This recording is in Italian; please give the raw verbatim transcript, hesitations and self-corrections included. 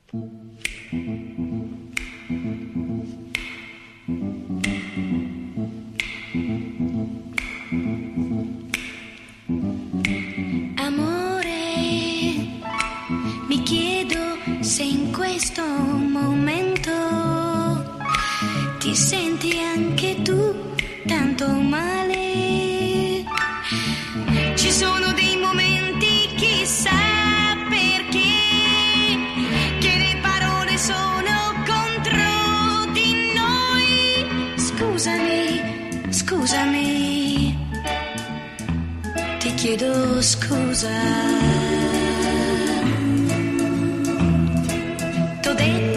Mi chiedo se in questo momento ti senti anche tu tanto male. Ci sono dei momenti, chissà perché, che le parole sono contro di noi. Scusami, scusami, ti chiedo scusa. T'ho detto